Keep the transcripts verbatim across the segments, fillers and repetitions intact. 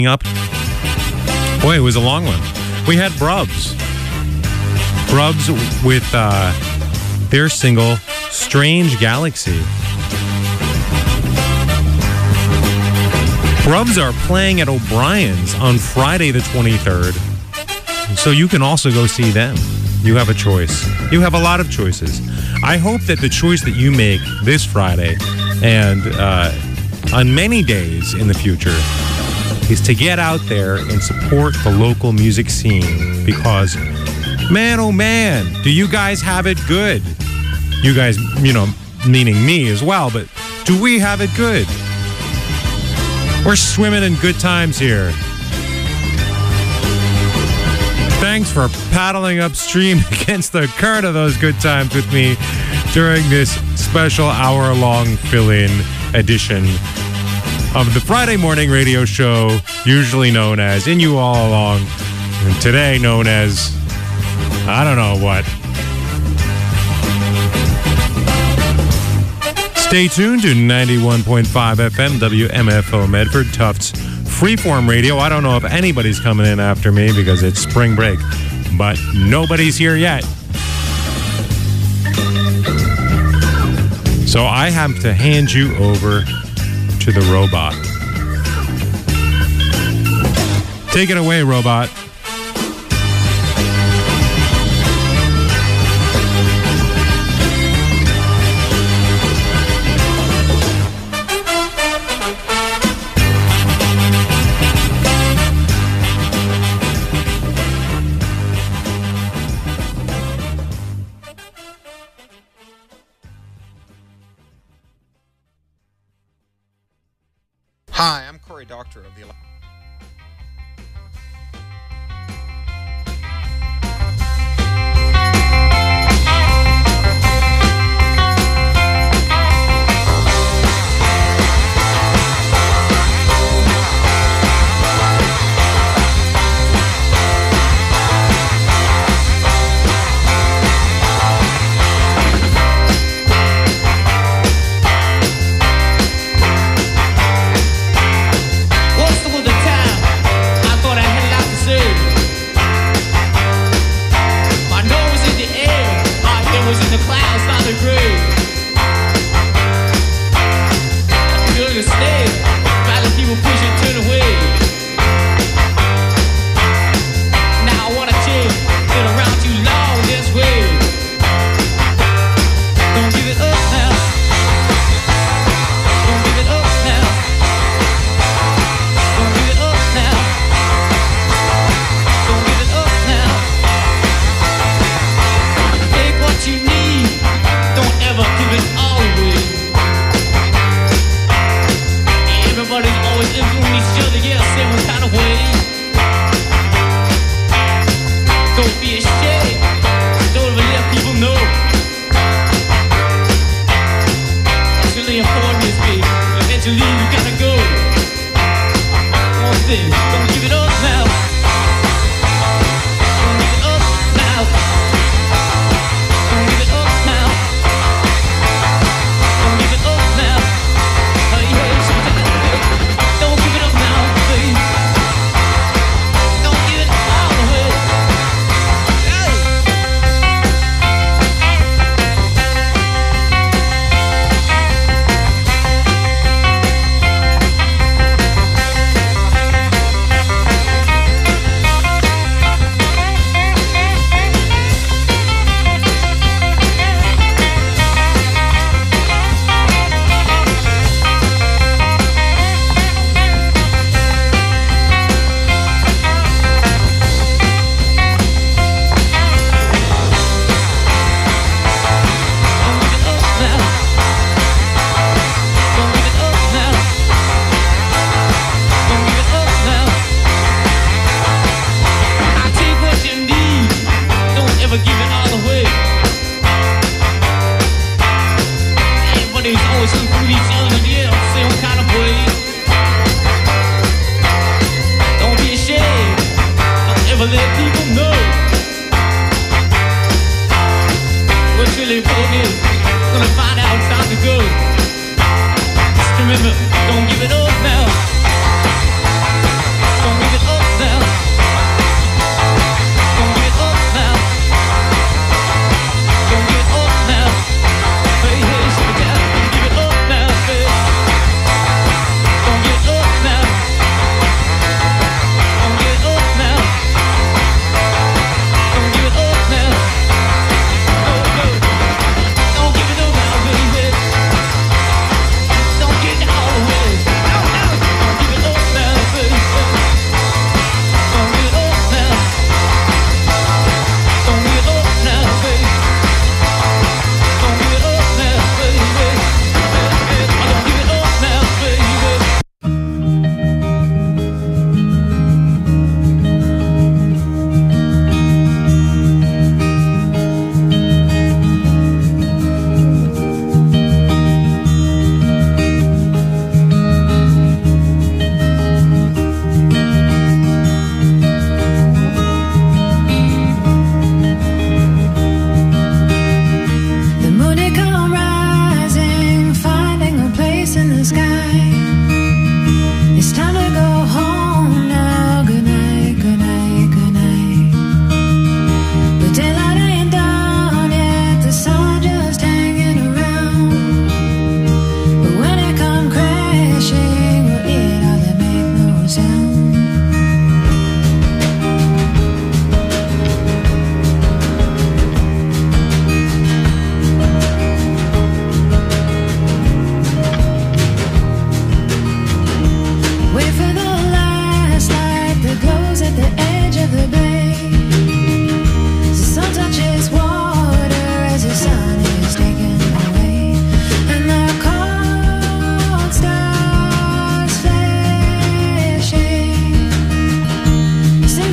up. Boy, it was a long one. We had Brubs. Brubs with uh, their single, Strange Galaxy. Brubs are playing at O'Brien's on Friday the twenty-third. So you can also go see them. You have a choice. You have a lot of choices. I hope that the choice that you make this Friday and uh, on many days in the future is to get out there and support the local music scene, because man, oh man, do you guys have it good? You guys, you know, meaning me as well, but do we have it good? We're swimming in good times here. Thanks for paddling upstream against the current of those good times with me during this special hour-long fill-in edition of the Friday morning radio show, usually known as In You All Along, and today known as, I don't know what. Stay tuned to ninety-one point five F M W M F O Medford, Tufts Freeform Radio. I don't know if anybody's coming in after me because it's spring break, but nobody's here yet. So I have to hand you over to the robot. Take it away, robot. Hi, I'm Corey Doctor of the...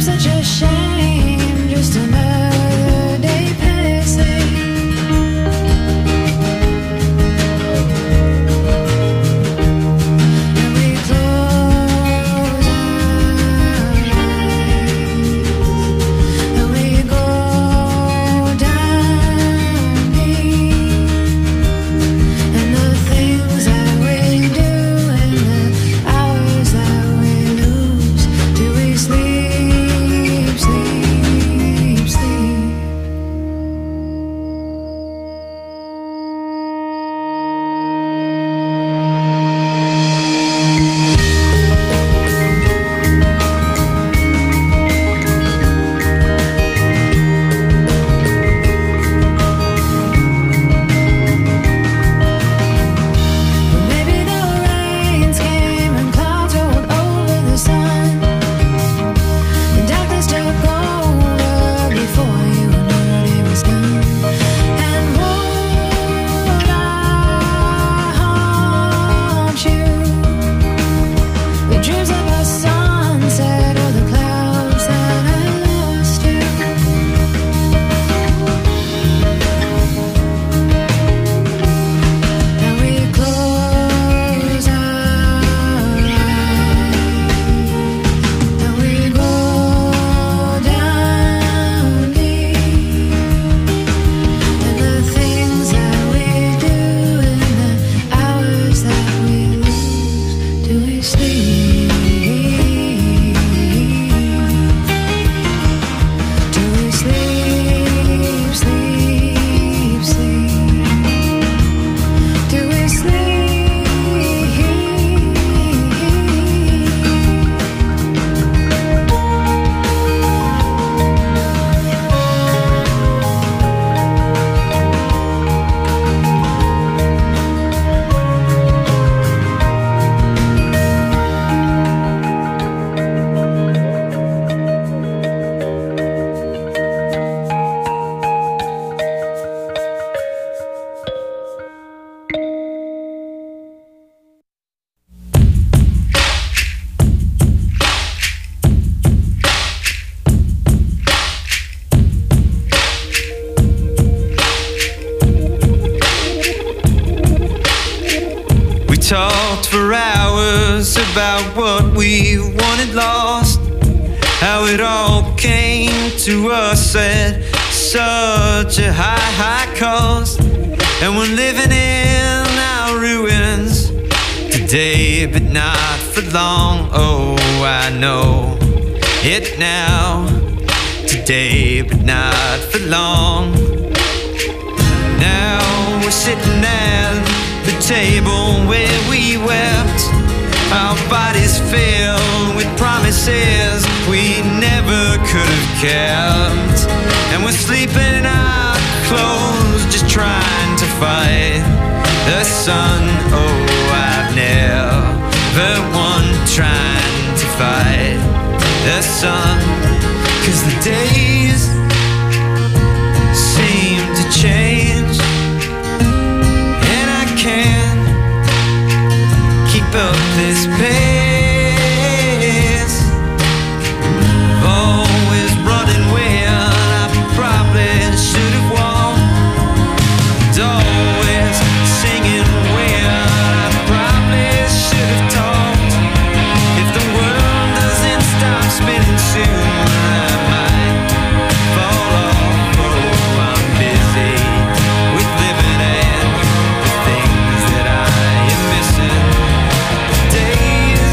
such a shame, just another day passing. And we close our eyes, and we go down deep, and the things that we do and the hours that we lose, do we sleep, sleep, sleep? Maybe the rains came and clouds rolled over the sun. The darkness took over before you knew it was done. And would I haunt you with dreams of a sunset or the clouds that I lost you? And we close our eyes, and we go down deep, and the things that we do and the hours that we lose, do we sleep? Do we sleep, sleep, sleep? Do we sleep? We talked for hours about what we wanted lost, how it all came to us at such a high, high cost. And we're living in our ruins today, but not for long. Oh, I know it now. Today, but not for long. Now we're sitting at the table where we wept, our bodies filled with promises we never could have kept. And we're sleeping in our clothes, just trying to fight the sun. Oh, I've never won trying to fight the sun, 'cause the days seem to change, and I can't keep up this pace. Always running when I probably should have walked. Always singing when I probably should have talked. If the world doesn't stop spinning soon, I might fall off. Oh, I'm busy with living and the things that I am missing. Days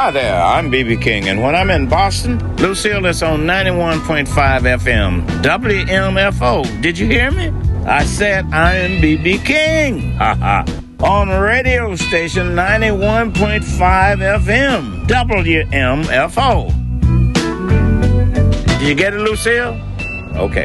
Hi there, I'm B B King, and when I'm in Boston, Lucille is on ninety-one point five F M, W M F O. Did you hear me? I said I'm B B King. Ha ha. On radio station ninety-one point five F M, W M F O. Did you get it, Lucille? Okay.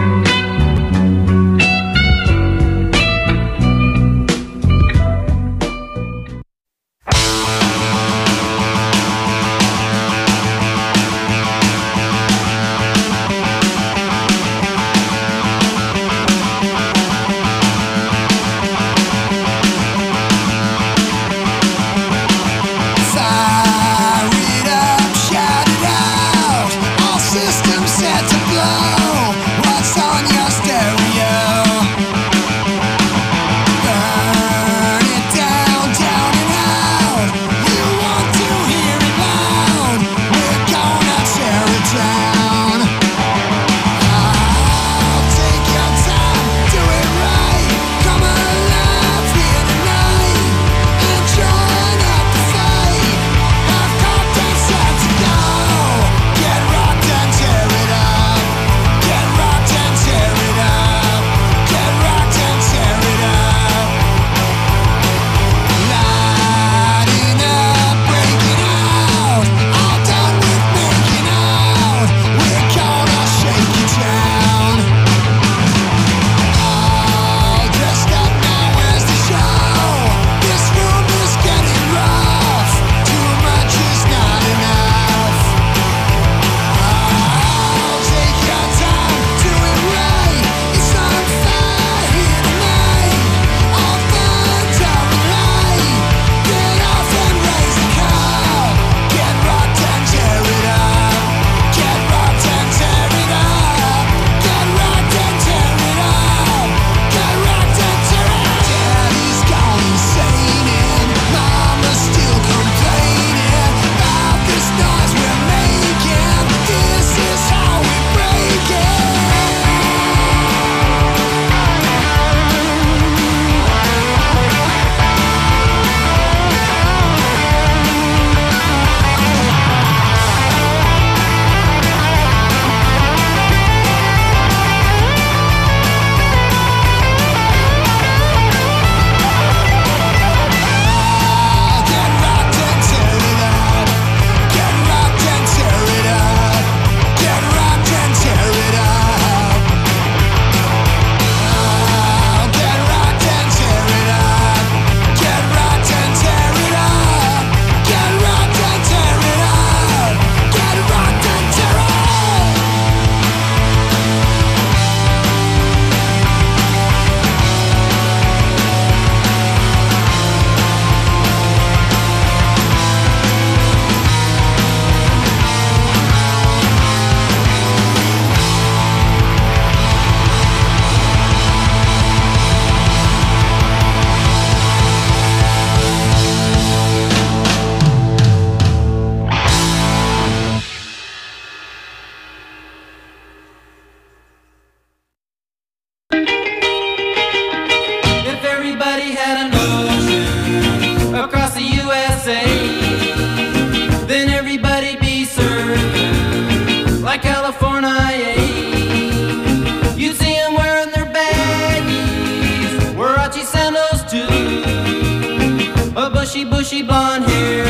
bushy, bushy blonde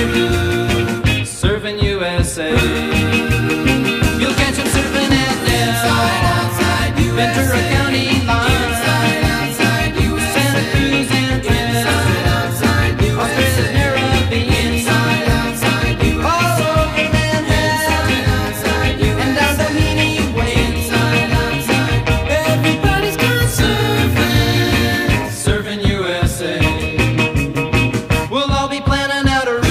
hairdo, surfing U S A. You'll catch him surfing at Del, Ventura County line, Santa Cruz and Trinidad, Australia's Caribbean, all over Manhattan, and down Doheny Way. Everybody's gone surfing, surfing U S A. We'll all be planning out a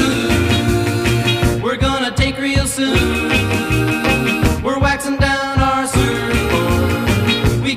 route we're gonna take real soon. We're waxing down our surfboard, we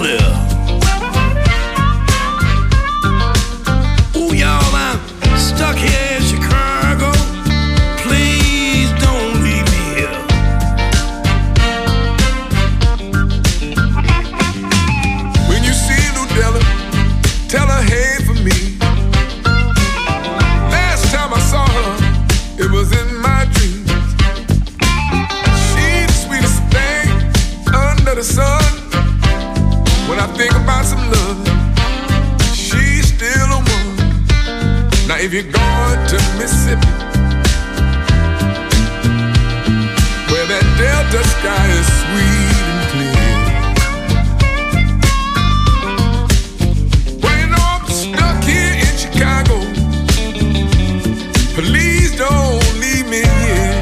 clear. Ooh, y'all, I'm stuck here in Chicago. Please don't leave me here. When you see Ludella, tell her hey for me. Last time I saw her, it was in my dreams. She's the sweetest thing under the sun. When I think about some love, she's still a one. Now if you're going to Mississippi, where that delta sky is sweet and clear, well, you know I'm stuck here in Chicago. Please don't leave me here.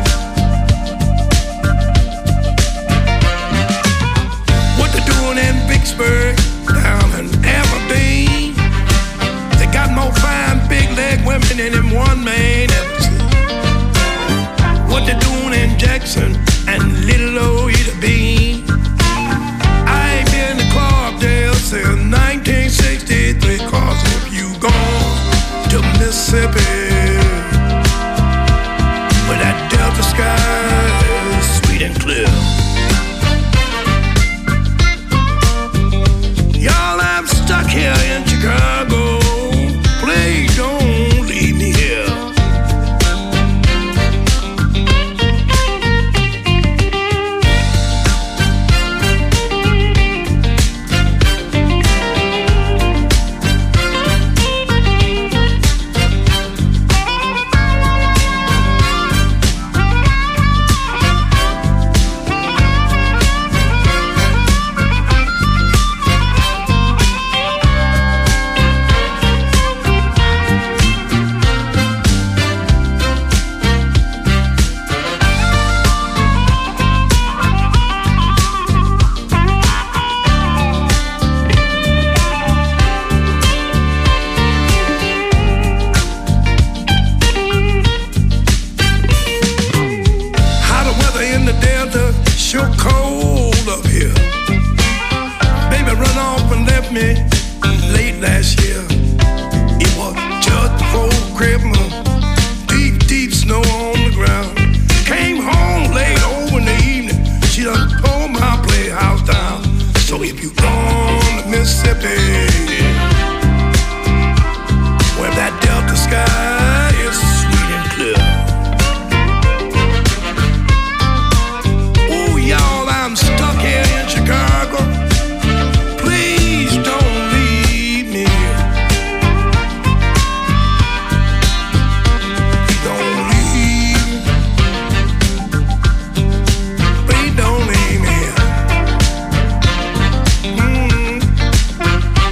What they doing in Vicksburg, down in Aberdeen? They got more fine big leg women than them one man ever seen. What they doing in Jackson and Little old Ida Bean? I ain't been to Clarkdale since nineteen sixty-three. Cause if you gone to Mississippi, where that delta sky is sweet and clear. Y'all, I'm stuck here in Chicago. Please don't leave me here. How the weather in the Delta sure cold up here. Baby run off and left me late last year. It was just before Christmas, deep, deep snow on the ground. Came home late over in the evening. She done tore my playhouse down. So if you gone to Mississippi, where that delta sky is sweet and clear. Ooh, y'all, I'm stuck here in Chicago. Please don't leave me here. Don't leave me. Please don't leave me here. Mm.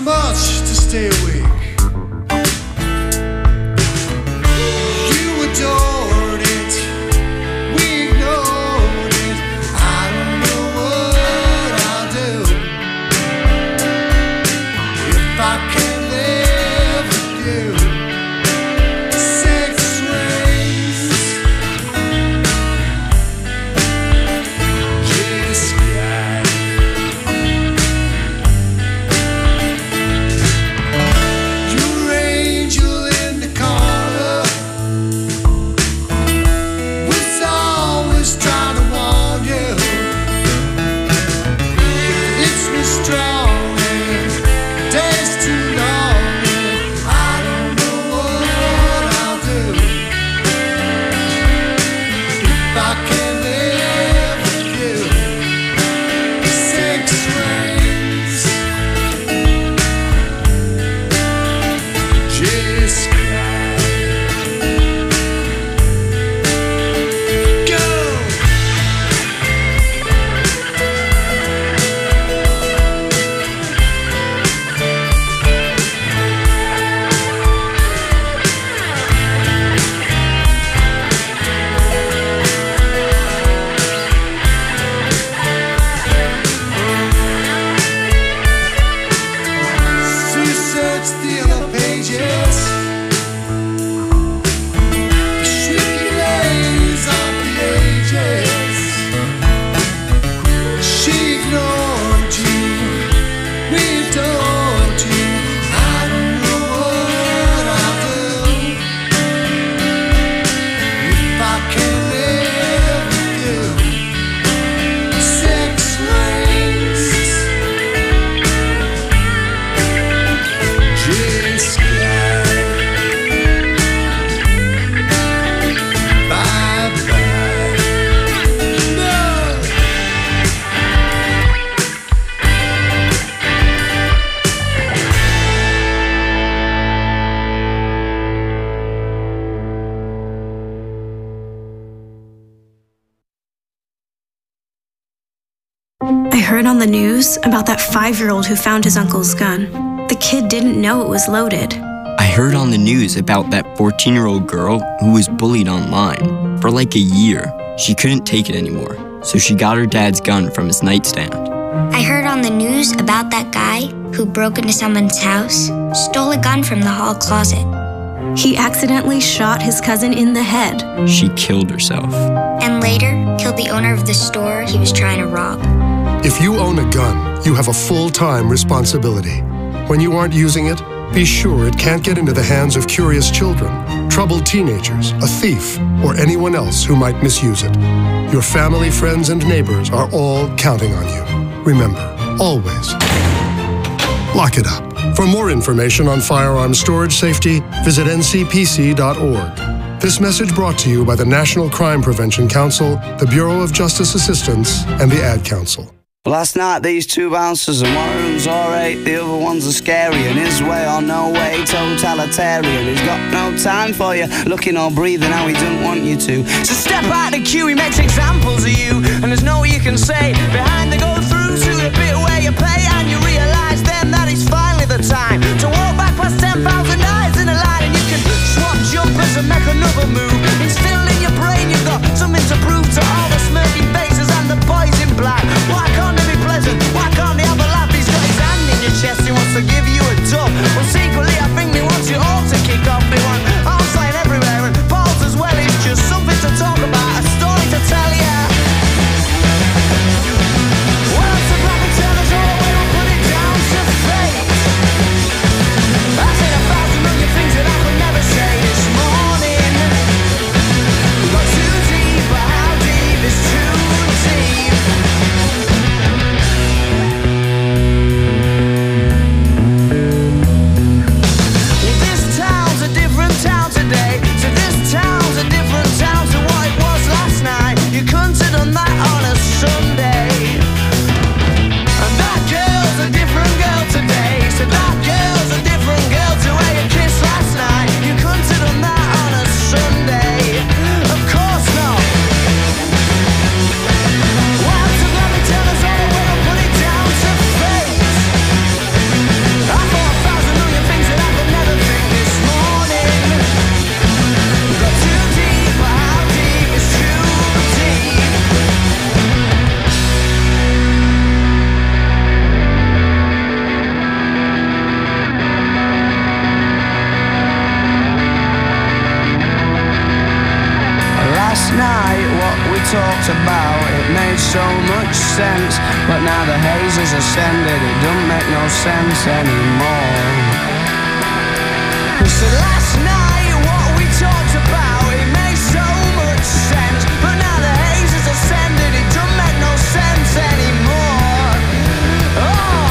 so much to stay awake. You adored it, we ignored it. I don't know what I'll do if I can live with you. Six rings, just right. Your angel in the corner was always trying to warn you. It's me strong and days too long, and I don't know what I'll do if I can live with you. Six rings, just cry. Go. She searched the other pages, the shrieking lays of the ages. She ignored you, we adored you. I don't know what I'll do if I can live with you. Six rings, just glide. Bye bye. No. I heard on the news about that five-year-old who found his uncle's gun. The kid didn't know it was loaded. I heard on the news about that fourteen-year-old girl who was bullied online. For like a year, she couldn't take it anymore, so she got her dad's gun from his nightstand. I heard on the news about that guy who broke into someone's house, stole a gun from the hall closet, He accidentally shot his cousin in the head. She killed herself. and later killed the owner of the store he was trying to rob. If you own a gun, you have a full-time responsibility. When you aren't using it, be sure it can't get into the hands of curious children, troubled teenagers, a thief, or anyone else who might misuse it. Your family, friends, and neighbors are all counting on you. Remember, always, lock it up. For more information on firearm storage safety, visit N C P C dot org. This message brought to you by the National Crime Prevention Council, the Bureau of Justice Assistance, and the Ad Council. Last night these two bouncers and one of them's alright, the other one's a scary, and his way or no way, totalitarian. He's got no time for you, looking or breathing how he doesn't want you to. So step out the queue, he makes examples of you, and there's no way you can say behind the go through to the bit where you pay, and you realise then that it's finally the time to walk back past ten thousand eyes in a line, and you can swap jumpers and make another move. Instilled in your brain you've got something to prove to all the smirking faces and the boys in black. Why can't they be pleasant? Why can't they have a laugh? He's got his hand in your chest, he wants to give you a dub. Well, secretly I think he wants you all to kick off. They want arms flying everywhere and balls as well. It's just something to talk about, a story to tell ya. Well, has ascended, it don't make no sense anymore. So last night what we talked about, it made so much sense, but now the haze has ascended, it don't make no sense anymore. Oh.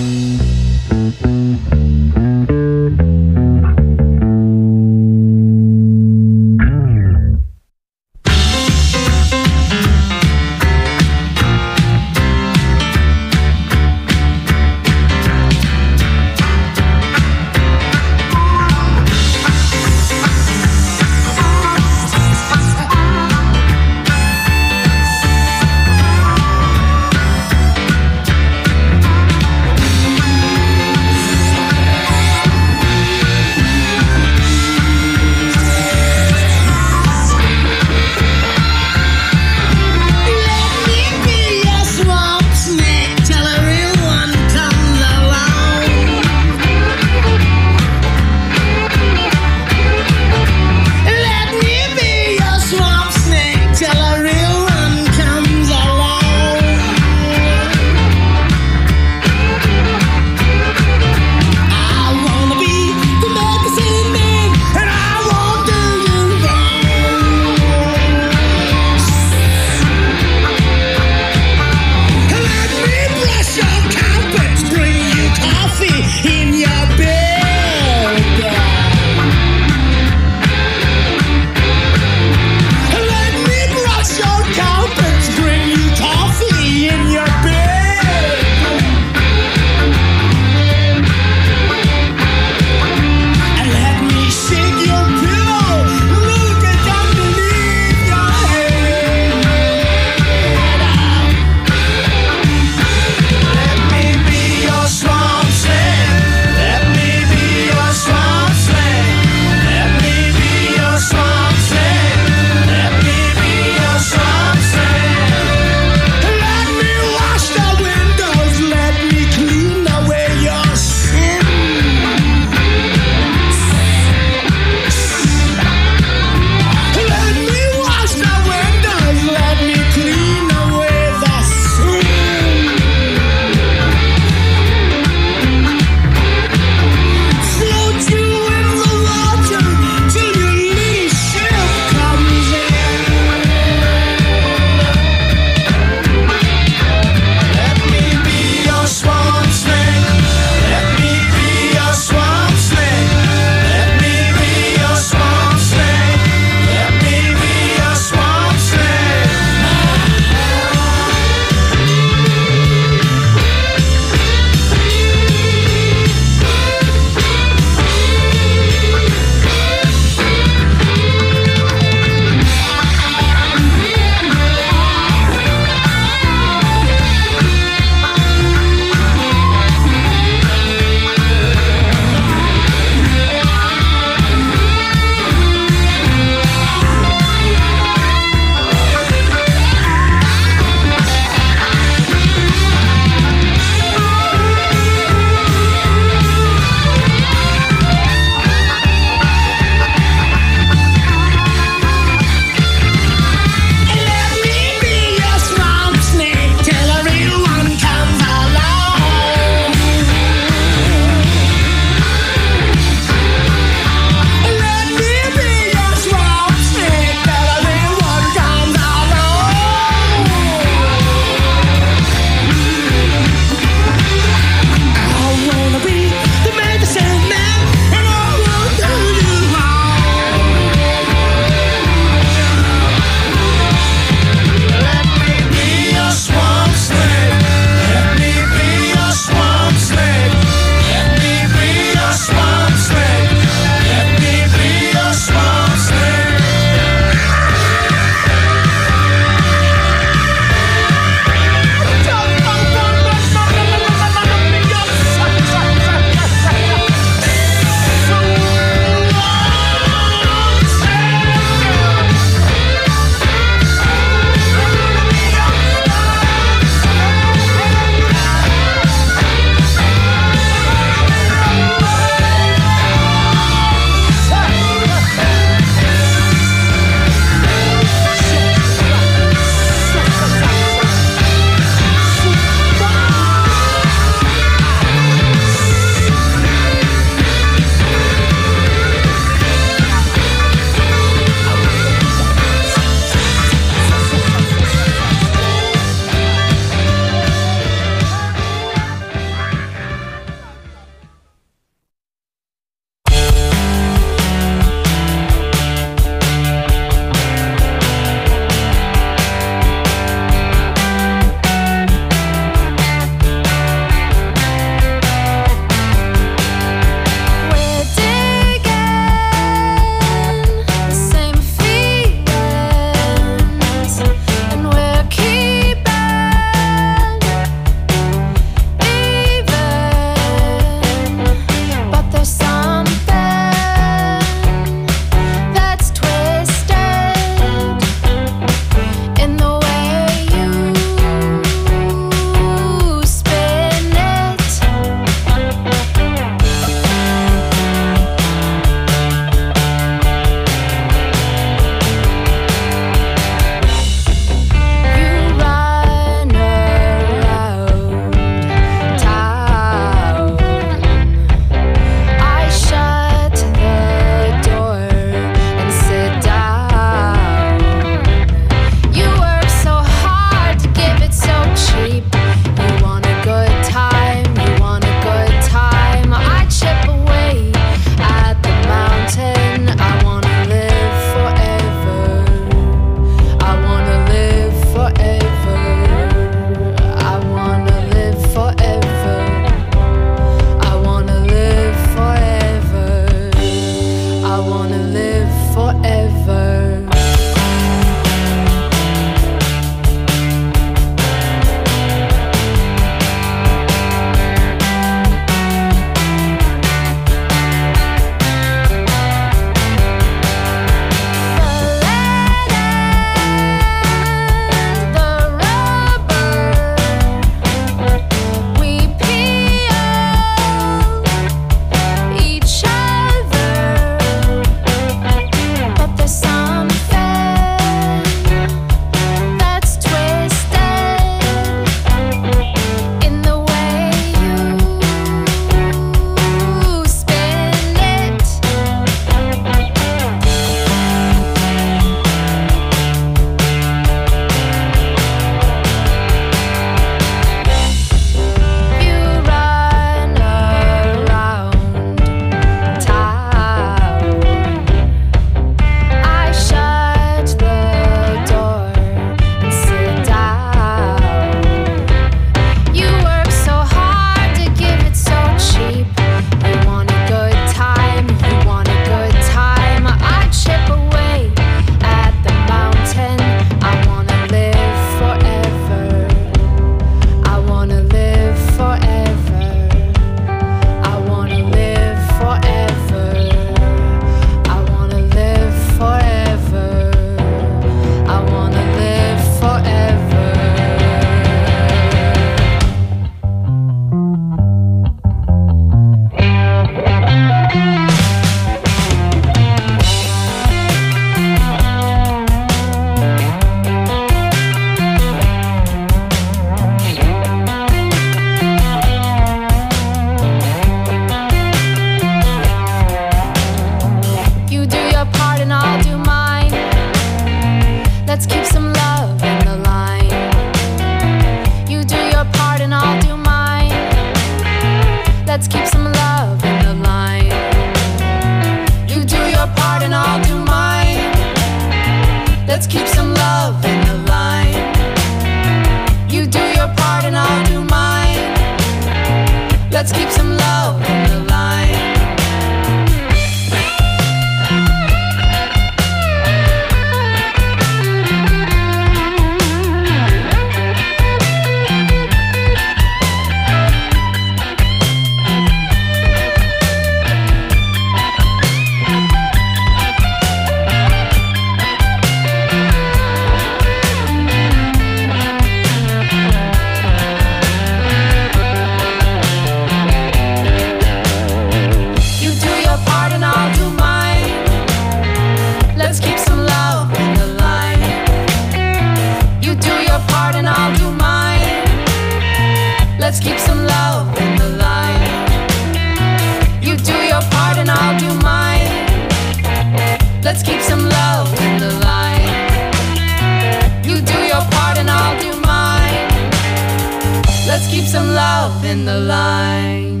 Let's keep some love in the line. You do your part and I'll do mine. Let's keep some love in the line. You do your part and I'll do mine. Let's keep some love in the line.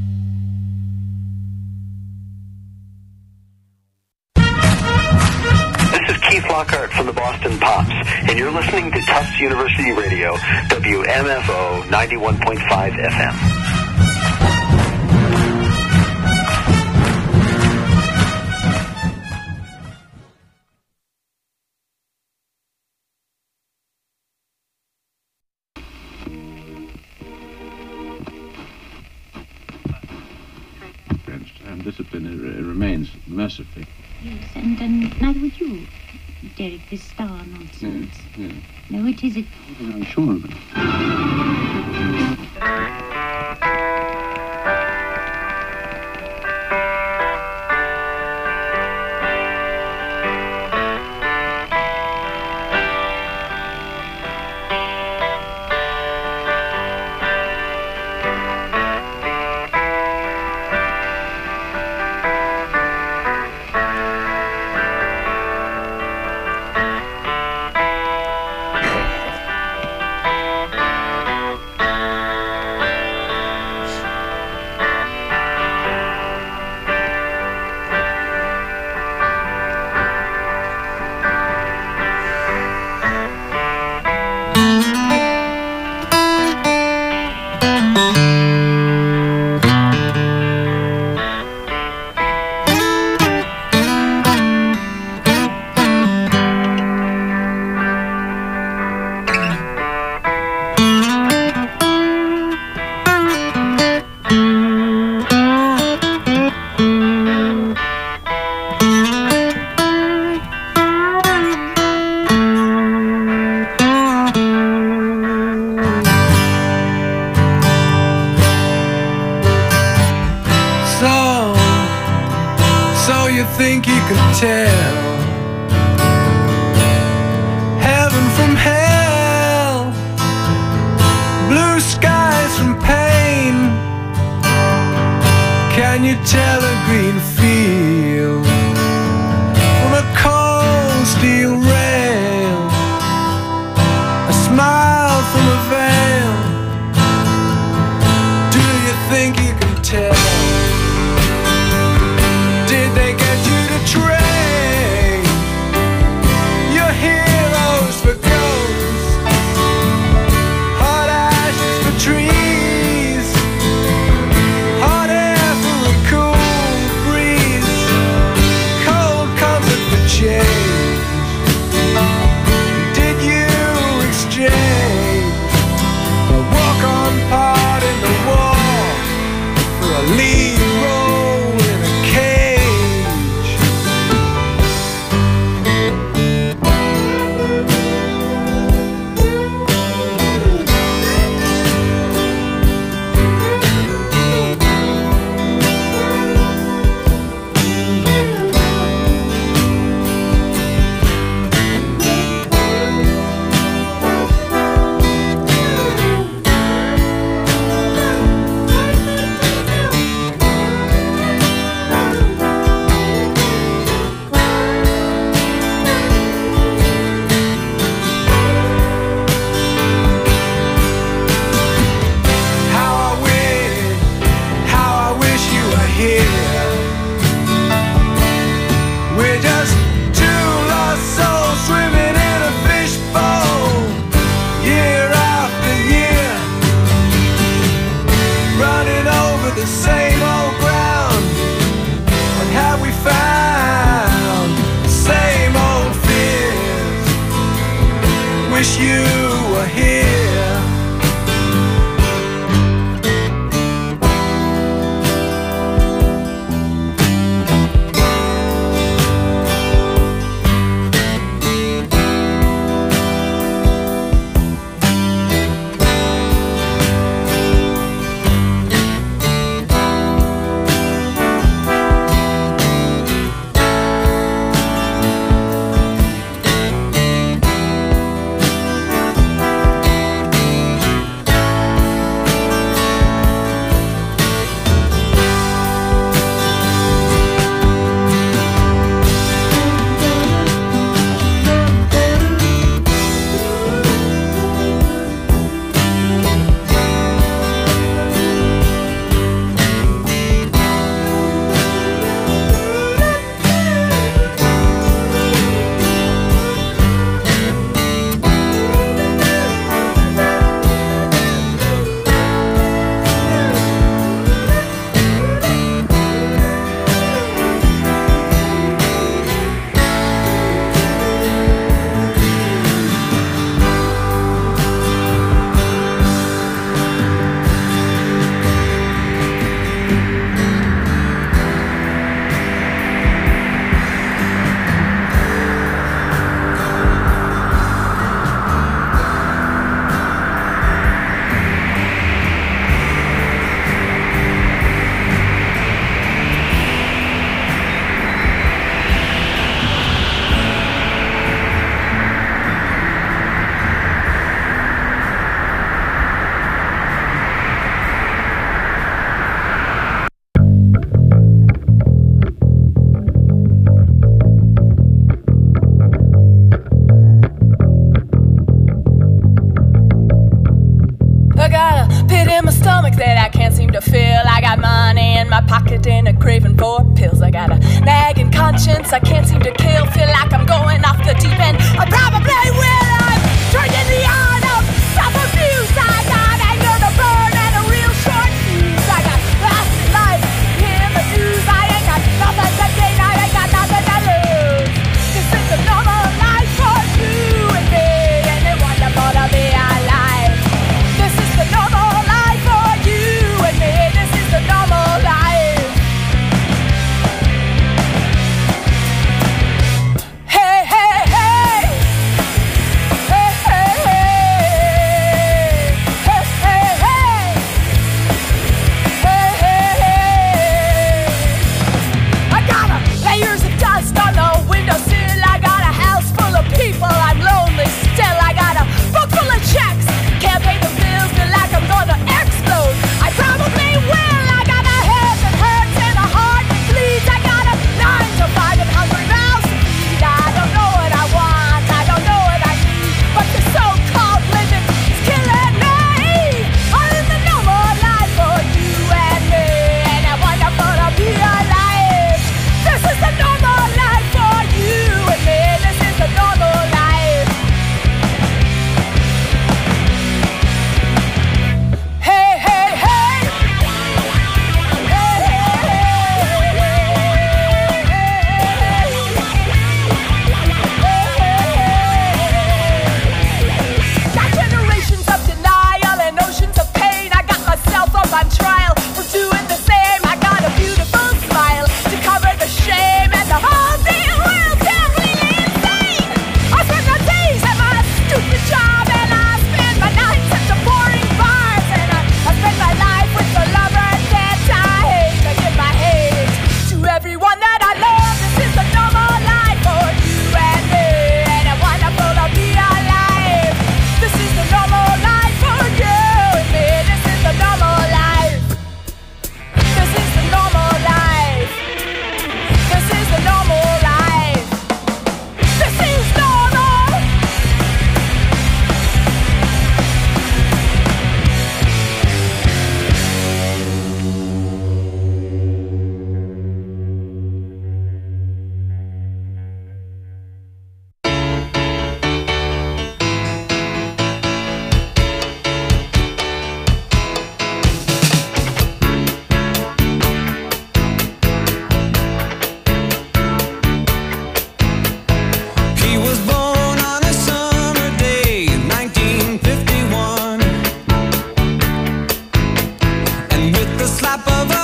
Keith Lockhart from the Boston Pops, and you're listening to Tufts University Radio, W M F O ninety-one point five F M. And discipline it, it remains mercifully. Yes, and, and neither would you, Derek, this star nonsense. Yeah, yeah. No, it isn't. I'm sure of it. stomach that I can't seem to fill. I got money in my pocket and a craving for pills. I got a nagging conscience I can't seem to kill. Feel like I'm going off the deep end. I probably will. I'm drinking the art of self-abuse. I got anger to burn and a real short fuse. I got last life in the news. I ain't got nothing to gain. I ain't got nothing to lose. This is the normal life for you and me, and it's wonderful to be alive. This is the normal life for you and me. This is the normal life. Hey, hey, hey. Hey, hey, hey. Hey, hey, hey. Hey, hey, hey. I got a layers of dust on the windowsill. I got a house full of people. I'm lonely still. I got a book full of checks. Can't pay the bills. Feel like I'm gonna explode. I probably will. I got a head that hurts and a heart that bleeds. I got a nine to five and hungry mouths to feed. I don't know what I want. I don't know what I need. But the so-called living is killing me. I'm in the normal life for you and me, and I want you to be alive. This is the normal life for you and me. This is the normal life. Hey, hey, hey. Hey, got generations of denial and oceans of pain. I got myself up on trial for doing the same. I got a beautiful smile to cover the shame, and the whole damn world's completely insane. I spend my days at my stupid job, and I spend my nights at the boring bars, and I, I spend my life with the lover that I hate. I give my hate to everyone that I love. This is the normal life for you and me, and it's wonderful to be alive. This is the normal life for you and me. This is the normal life. This is the normal life. This is the normal life. This is normal. He was born on a summer day in nineteen fifty-one, and with the slap of a